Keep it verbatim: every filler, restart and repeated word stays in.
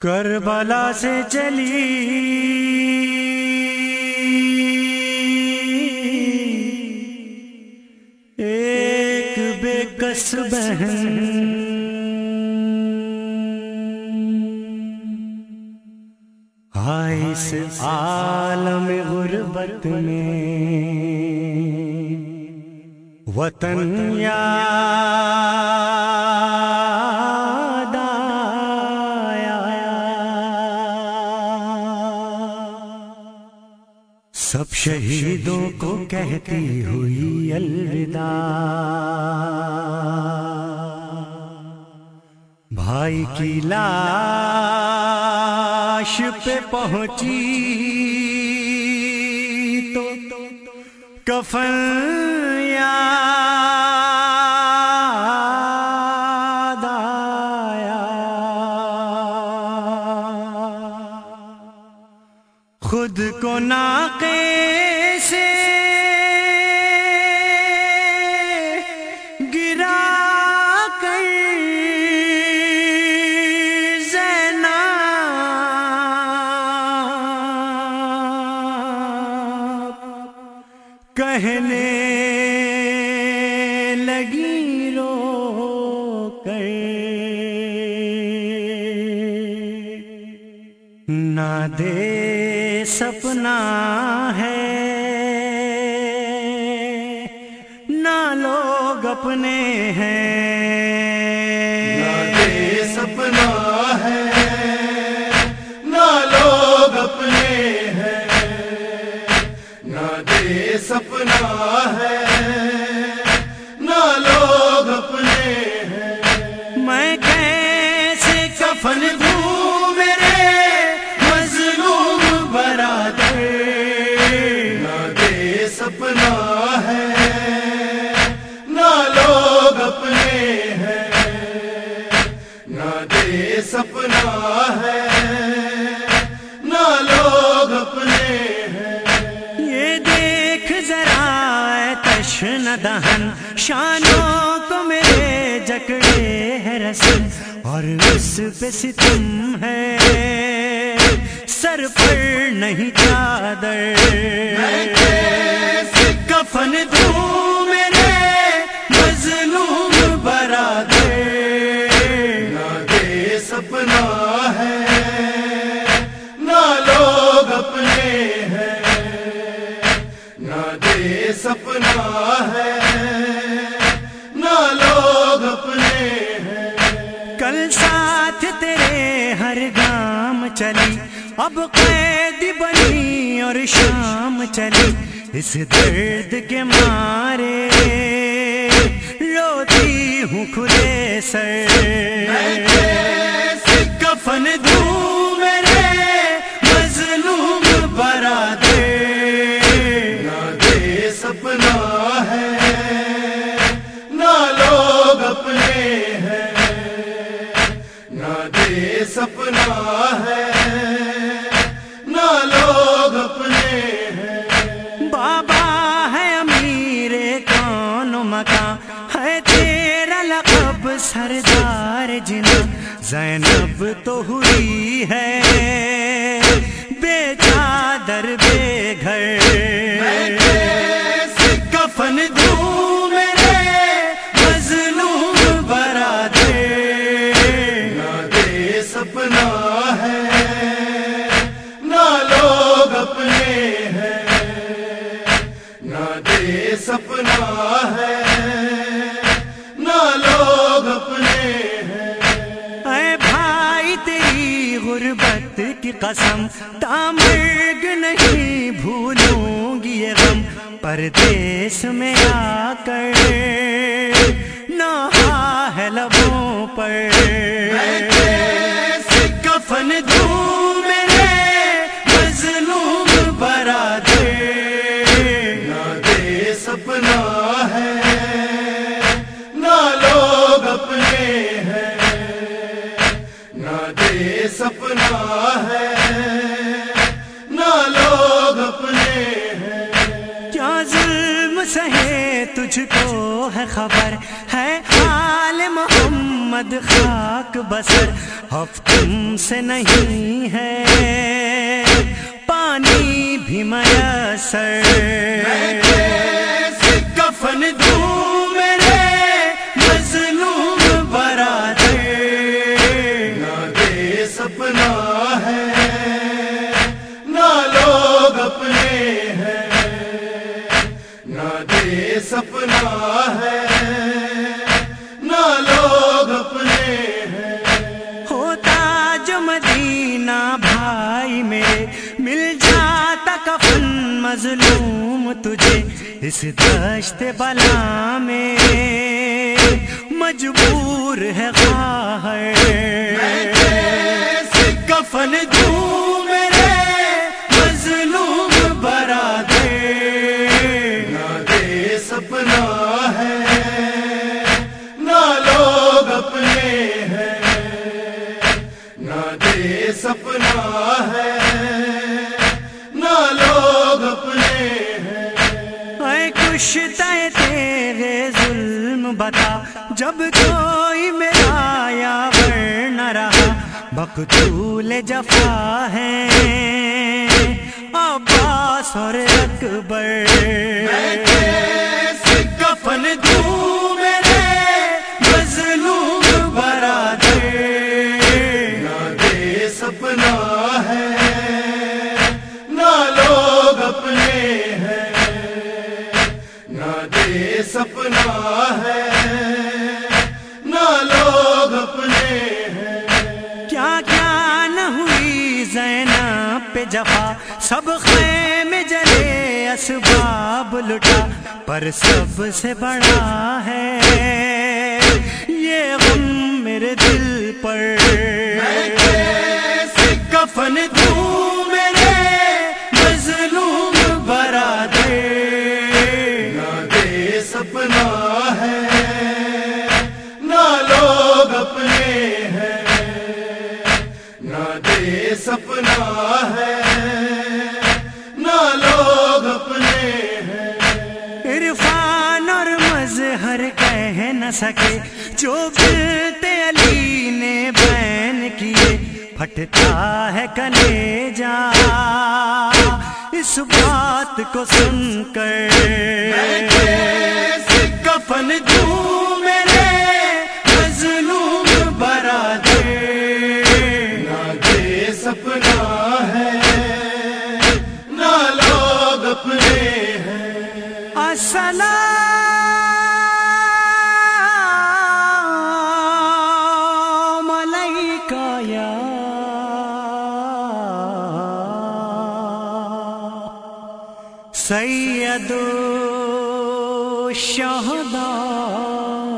کربلا سے چلی ایک بے کس بہن، ہائے اس عالم غربت میں وطن یاد آیا، سب شہیدوں کو کہتی ہوئی الوداع، بھائی کی لاش پہ پہنچی تو کفن یاد آیا، خود کو ناقے سے گرا کر کہنے لگی رو کر، نہ دے سپنا ہے نہ لوگ اپنے ہیں، نہ دے سپنا ہے نہ لوگ اپنے ہیں، نہ دے سپنا ہے نہ لوگ اپنے ہیں، میں کیسے کفن دوں میرے مظلوم برادر، نہ دے سپنا ہے نہ لوگ اپنے ہیں، نہ دے سپنا ہے نہ لوگ اپنے ہیں، یہ دیکھ ذرا اے تشنہ دہن شانوں کو میرے جکڑے ہے رسم، اور اس پہ ستم ہے سر پر نہیں چادر، میں کیسے کفن دوں میرے مظلوم برادر، نہ دے سپنا ہے نہ لوگ اپنے ہیں، نہ دے سپنا ہے نہ لوگ اپنے ہیں، کل ساتھ تیرے ہر گام چلی، اب قید بنی اور شام چلی، اس درد کے مارے روتی ہوں کھلے سر، میں کیسے کفن دوں میرے مظلوم برادر، نہ دے سپنا ہے نہ لوگ اپنے ہیں، نہ دے سپنا ہے نہ لوگ اپنے ہیں، بابا ہے امیر کون مکان، ہے تیرا لقب سردار جنا، زینب تو ہوئی ہے بے چادر بے گھر، میں کیسے کفن دوں میرے مظلوم برادر، نہ دے سپنا ہے نہ لوگ اپنے ہیں، نہ دے سپنا ہے نہ لوگ اپنے ہیں، اے بھائی تیری غربت کی قسم تامرگ نہیں بھولوں گی یہ غم، پردیس میں آ کر نہا ہے لبوں پر، میں کیسے کفن دوں میرے مظلوم برادر، نہ دے سپنا ہے نہ لوگ اپنے ہیں، نہ دے سپنا ہے نہ لوگ اپنے ہیں، کیا ظلم سہے تجھ کو ہے خبر ہے حال محمد محمد خاک بسر اب تم سے نہیں ہے پانی بھی میسر کفن دوں میرے مظلوم برادر نہ دیس اپنا ہے نہ لوگ اپنے ہیں، نہ دیس اپنا ہے نہ لوگ اپنے ہیں۔ ہوتا جو مدینہ بھائی میرے مل جاتا کفن مظلوم تجھے اس دشت بلا میں مجبور ہے خواہر کفن دوں میرے مظلوم برادر نہ دیس اپنا ہے نہ لوگ اپنے ہیں، نہ دیس اپنا ہے نہ لوگ اپنے ہیں۔ اے کشتا تیرے ظلم بتا جب کوئی میرا یاور نہ رہا مقتول جفا ہے عباس اور اکبر کفن دوں میرے مظلوم برادر نہ دیس اپنا ہے نہ لوگ اپنے ہیں، نہ دیس اپنا ہے نہ لوگ اپنے ہیں۔ کیا کیا نہ ہوئی زینب پہ جفا سب خیمے جلے اسباب لٹا پر سب سے بڑا ہے یہ غم میرے دل پر کفن دوں میرے مظلوم برادر نہ دیس اپنا ہے نہ لوگ اپنے ہیں، نہ دیس اپنا ہے نہ لوگ اپنے ہیں۔ عرفان اور مظہر کہہ نہ سکے جو بنت علی نے بین کیے پھٹتا ہے کلیجہ اس بات کو سن کر کفن دوں میرے مظلوم برادر نہ دیس اپنا ہے نہ لوگ اپنے ہیں۔ السلام علیکہ یا سید الشہداء